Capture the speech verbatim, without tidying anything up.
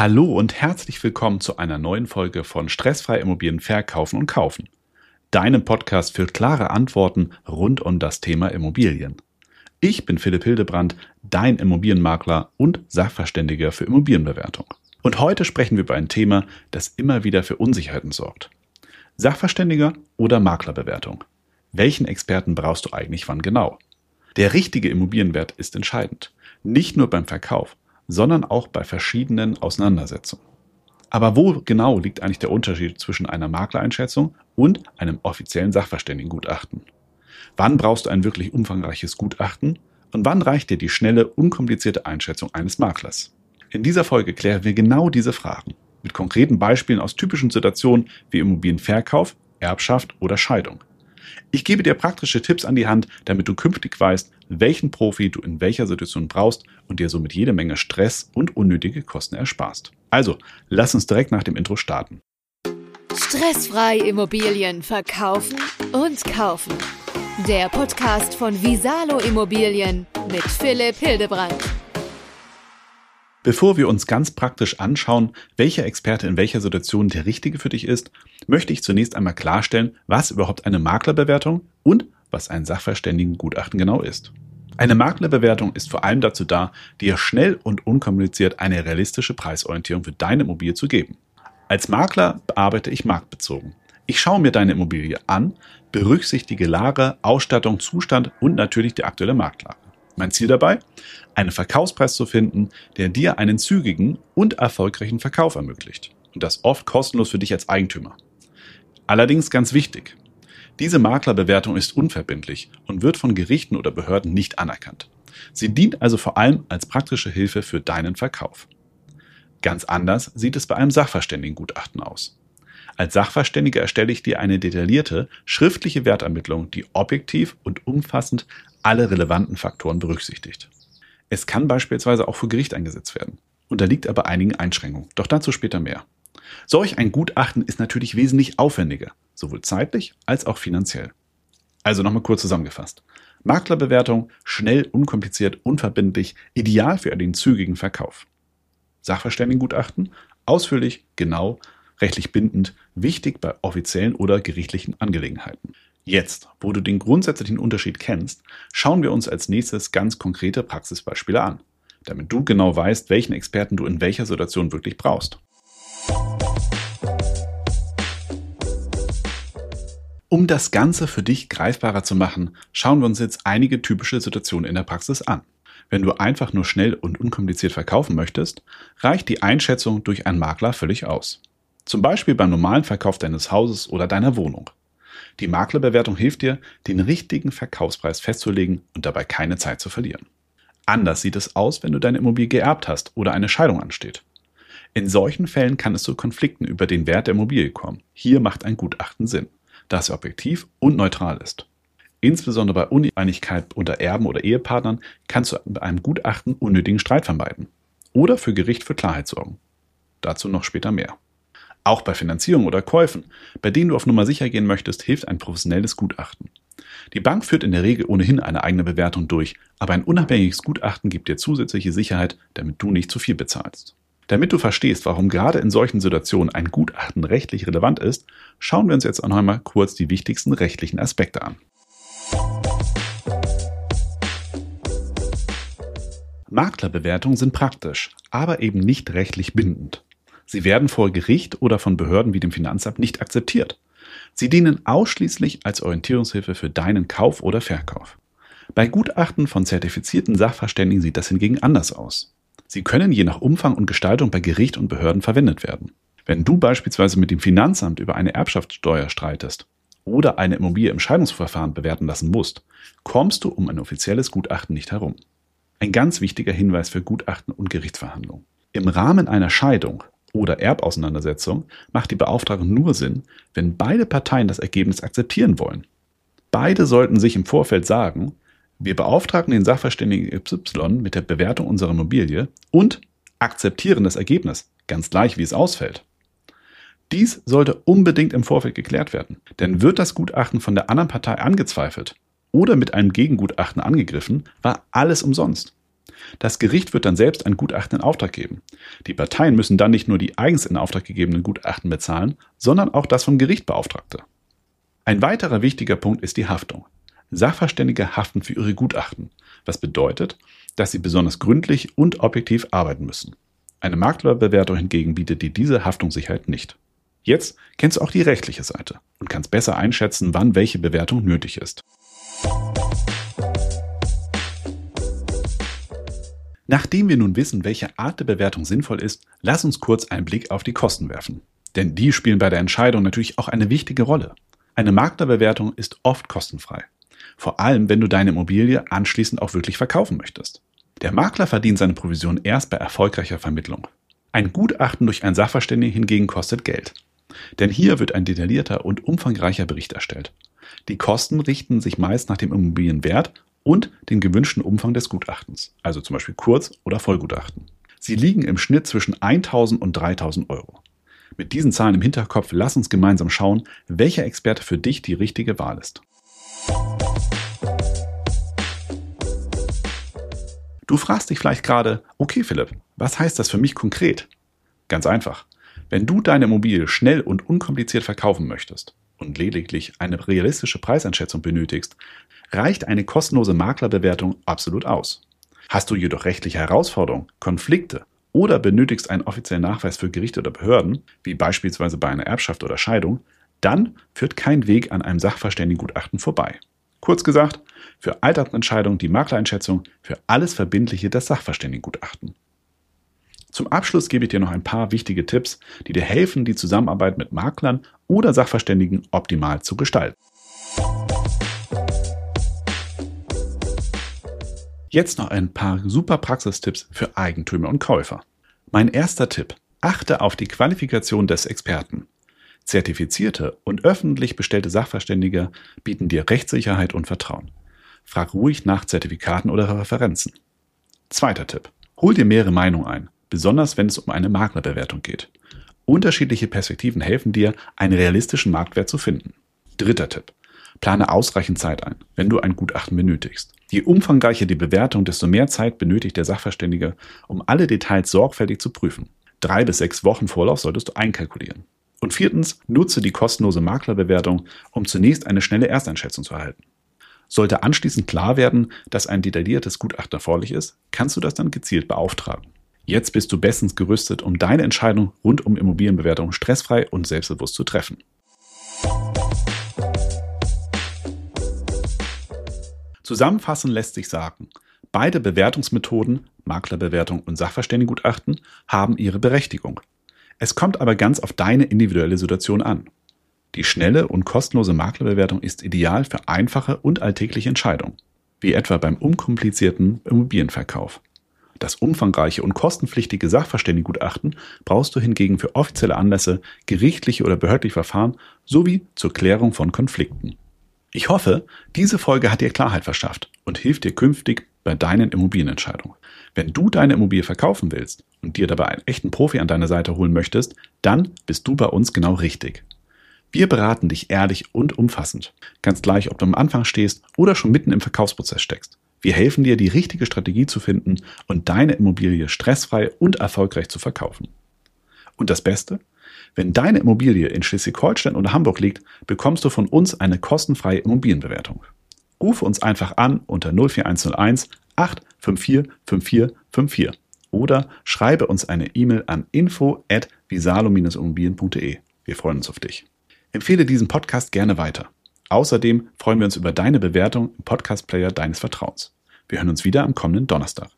Hallo und herzlich willkommen zu einer neuen Folge von Stressfrei Immobilien verkaufen und kaufen. Deinem Podcast für klare Antworten rund um das Thema Immobilien. Ich bin Philipp Hildebrand, dein Immobilienmakler und Sachverständiger für Immobilienbewertung. Und heute sprechen wir über ein Thema, das immer wieder für Unsicherheiten sorgt. Sachverständiger oder Maklerbewertung? Welchen Experten brauchst du eigentlich wann genau? Der richtige Immobilienwert ist entscheidend. Nicht nur beim Verkauf, sondern auch bei verschiedenen Auseinandersetzungen. Aber wo genau liegt eigentlich der Unterschied zwischen einer Maklereinschätzung und einem offiziellen Sachverständigengutachten? Wann brauchst du ein wirklich umfangreiches Gutachten und wann reicht dir die schnelle, unkomplizierte Einschätzung eines Maklers? In dieser Folge klären wir genau diese Fragen mit konkreten Beispielen aus typischen Situationen wie Immobilienverkauf, Erbschaft oder Scheidung. Ich gebe dir praktische Tipps an die Hand, damit du künftig weißt, welchen Profi du in welcher Situation brauchst und dir somit jede Menge Stress und unnötige Kosten ersparst. Also, lass uns direkt nach dem Intro starten. Stressfrei Immobilien verkaufen und kaufen. Der Podcast von Visalo Immobilien mit Philipp Hildebrand. Bevor wir uns ganz praktisch anschauen, welcher Experte in welcher Situation der richtige für dich ist, möchte ich zunächst einmal klarstellen, was überhaupt eine Maklerbewertung und was ein Sachverständigengutachten genau ist. Eine Maklerbewertung ist vor allem dazu da, dir schnell und unkompliziert eine realistische Preisorientierung für deine Immobilie zu geben. Als Makler bearbeite ich marktbezogen. Ich schaue mir deine Immobilie an, berücksichtige Lage, Ausstattung, Zustand und natürlich die aktuelle Marktlage. Mein Ziel dabei? Einen Verkaufspreis zu finden, der dir einen zügigen und erfolgreichen Verkauf ermöglicht. Und das oft kostenlos für dich als Eigentümer. Allerdings ganz wichtig: Diese Maklerbewertung ist unverbindlich und wird von Gerichten oder Behörden nicht anerkannt. Sie dient also vor allem als praktische Hilfe für deinen Verkauf. Ganz anders sieht es bei einem Sachverständigengutachten aus. Als Sachverständiger erstelle ich dir eine detaillierte, schriftliche Wertermittlung, die objektiv und umfassend alle relevanten Faktoren berücksichtigt. Es kann beispielsweise auch vor Gericht eingesetzt werden, unterliegt aber einigen Einschränkungen, doch dazu später mehr. Solch ein Gutachten ist natürlich wesentlich aufwendiger, sowohl zeitlich als auch finanziell. Also nochmal kurz zusammengefasst. Maklerbewertung, schnell, unkompliziert, unverbindlich, ideal für den zügigen Verkauf. Sachverständigengutachten, ausführlich, genau, rechtlich bindend, wichtig bei offiziellen oder gerichtlichen Angelegenheiten. Jetzt, wo du den grundsätzlichen Unterschied kennst, schauen wir uns als nächstes ganz konkrete Praxisbeispiele an, damit du genau weißt, welchen Experten du in welcher Situation wirklich brauchst. Um das Ganze für dich greifbarer zu machen, schauen wir uns jetzt einige typische Situationen in der Praxis an. Wenn du einfach nur schnell und unkompliziert verkaufen möchtest, reicht die Einschätzung durch einen Makler völlig aus. Zum Beispiel beim normalen Verkauf deines Hauses oder deiner Wohnung. Die Maklerbewertung hilft dir, den richtigen Verkaufspreis festzulegen und dabei keine Zeit zu verlieren. Anders sieht es aus, wenn du deine Immobilie geerbt hast oder eine Scheidung ansteht. In solchen Fällen kann es zu Konflikten über den Wert der Immobilie kommen. Hier macht ein Gutachten Sinn, da es objektiv und neutral ist. Insbesondere bei Uneinigkeit unter Erben oder Ehepartnern kannst du bei einem Gutachten unnötigen Streit vermeiden oder für Gericht für Klarheit sorgen. Dazu noch später mehr. Auch bei Finanzierung oder Käufen, bei denen du auf Nummer sicher gehen möchtest, hilft ein professionelles Gutachten. Die Bank führt in der Regel ohnehin eine eigene Bewertung durch, aber ein unabhängiges Gutachten gibt dir zusätzliche Sicherheit, damit du nicht zu viel bezahlst. Damit du verstehst, warum gerade in solchen Situationen ein Gutachten rechtlich relevant ist, schauen wir uns jetzt noch einmal kurz die wichtigsten rechtlichen Aspekte an. Maklerbewertungen sind praktisch, aber eben nicht rechtlich bindend. Sie werden vor Gericht oder von Behörden wie dem Finanzamt nicht akzeptiert. Sie dienen ausschließlich als Orientierungshilfe für deinen Kauf oder Verkauf. Bei Gutachten von zertifizierten Sachverständigen sieht das hingegen anders aus. Sie können je nach Umfang und Gestaltung bei Gericht und Behörden verwendet werden. Wenn du beispielsweise mit dem Finanzamt über eine Erbschaftssteuer streitest oder eine Immobilie im Scheidungsverfahren bewerten lassen musst, kommst du um ein offizielles Gutachten nicht herum. Ein ganz wichtiger Hinweis für Gutachten und Gerichtsverhandlungen. Im Rahmen einer Scheidung oder Erbauseinandersetzung macht die Beauftragung nur Sinn, wenn beide Parteien das Ergebnis akzeptieren wollen. Beide sollten sich im Vorfeld sagen: Wir beauftragen den Sachverständigen X Y mit der Bewertung unserer Immobilie und akzeptieren das Ergebnis, ganz gleich wie es ausfällt. Dies sollte unbedingt im Vorfeld geklärt werden, denn wird das Gutachten von der anderen Partei angezweifelt oder mit einem Gegengutachten angegriffen, war alles umsonst. Das Gericht wird dann selbst ein Gutachten in Auftrag geben. Die Parteien müssen dann nicht nur die eigens in Auftrag gegebenen Gutachten bezahlen, sondern auch das vom Gericht Beauftragte. Ein weiterer wichtiger Punkt ist die Haftung. Sachverständige haften für ihre Gutachten, was bedeutet, dass sie besonders gründlich und objektiv arbeiten müssen. Eine Maklerbewertung hingegen bietet dir diese Haftungssicherheit nicht. Jetzt kennst du auch die rechtliche Seite und kannst besser einschätzen, wann welche Bewertung nötig ist. Nachdem wir nun wissen, welche Art der Bewertung sinnvoll ist, lass uns kurz einen Blick auf die Kosten werfen. Denn die spielen bei der Entscheidung natürlich auch eine wichtige Rolle. Eine Maklerbewertung ist oft kostenfrei. Vor allem, wenn du deine Immobilie anschließend auch wirklich verkaufen möchtest. Der Makler verdient seine Provision erst bei erfolgreicher Vermittlung. Ein Gutachten durch einen Sachverständigen hingegen kostet Geld. Denn hier wird ein detaillierter und umfangreicher Bericht erstellt. Die Kosten richten sich meist nach dem Immobilienwert und den gewünschten Umfang des Gutachtens, also zum Beispiel Kurz- oder Vollgutachten. Sie liegen im Schnitt zwischen eintausend und dreitausend Euro. Mit diesen Zahlen im Hinterkopf lass uns gemeinsam schauen, welcher Experte für dich die richtige Wahl ist. Du fragst dich vielleicht gerade, okay Philipp, was heißt das für mich konkret? Ganz einfach. Wenn du deine Immobilie schnell und unkompliziert verkaufen möchtest und lediglich eine realistische Preiseinschätzung benötigst, reicht eine kostenlose Maklerbewertung absolut aus. Hast du jedoch rechtliche Herausforderungen, Konflikte oder benötigst einen offiziellen Nachweis für Gerichte oder Behörden, wie beispielsweise bei einer Erbschaft oder Scheidung, dann führt kein Weg an einem Sachverständigengutachten vorbei. Kurz gesagt, für Alltagsentscheidungen die Maklereinschätzung, für alles Verbindliche das Sachverständigengutachten. Zum Abschluss gebe ich dir noch ein paar wichtige Tipps, die dir helfen, die Zusammenarbeit mit Maklern oder Sachverständigen optimal zu gestalten. Jetzt noch ein paar super Praxistipps für Eigentümer und Käufer. Mein erster Tipp: Achte auf die Qualifikation des Experten. Zertifizierte und öffentlich bestellte Sachverständige bieten dir Rechtssicherheit und Vertrauen. Frag ruhig nach Zertifikaten oder Referenzen. Zweiter Tipp: Hol dir mehrere Meinungen ein, besonders wenn es um eine Maklerbewertung geht. Unterschiedliche Perspektiven helfen dir, einen realistischen Marktwert zu finden. Dritter Tipp: Plane ausreichend Zeit ein, wenn du ein Gutachten benötigst. Je umfangreicher die Bewertung, desto mehr Zeit benötigt der Sachverständige, um alle Details sorgfältig zu prüfen. Drei bis sechs Wochen Vorlauf solltest du einkalkulieren. Und viertens, nutze die kostenlose Maklerbewertung, um zunächst eine schnelle Ersteinschätzung zu erhalten. Sollte anschließend klar werden, dass ein detailliertes Gutachten erforderlich ist, kannst du das dann gezielt beauftragen. Jetzt bist du bestens gerüstet, um deine Entscheidung rund um Immobilienbewertung stressfrei und selbstbewusst zu treffen. Zusammenfassend lässt sich sagen, beide Bewertungsmethoden, Maklerbewertung und Sachverständigengutachten, haben ihre Berechtigung. Es kommt aber ganz auf deine individuelle Situation an. Die schnelle und kostenlose Maklerbewertung ist ideal für einfache und alltägliche Entscheidungen, wie etwa beim unkomplizierten Immobilienverkauf. Das umfangreiche und kostenpflichtige Sachverständigengutachten brauchst du hingegen für offizielle Anlässe, gerichtliche oder behördliche Verfahren sowie zur Klärung von Konflikten. Ich hoffe, diese Folge hat dir Klarheit verschafft und hilft dir künftig bei deinen Immobilienentscheidungen. Wenn du deine Immobilie verkaufen willst und dir dabei einen echten Profi an deine Seite holen möchtest, dann bist du bei uns genau richtig. Wir beraten dich ehrlich und umfassend. Ganz gleich, ob du am Anfang stehst oder schon mitten im Verkaufsprozess steckst. Wir helfen dir, die richtige Strategie zu finden und deine Immobilie stressfrei und erfolgreich zu verkaufen. Und das Beste? Wenn deine Immobilie in Schleswig-Holstein oder Hamburg liegt, bekommst du von uns eine kostenfreie Immobilienbewertung. Rufe uns einfach an unter null vier eins null eins acht fünf vier fünf vier fünf vier oder schreibe uns eine E-Mail an info at visalo dash immobilien punkt de. Wir freuen uns auf dich. Empfehle diesen Podcast gerne weiter. Außerdem freuen wir uns über deine Bewertung im Podcast-Player deines Vertrauens. Wir hören uns wieder am kommenden Donnerstag.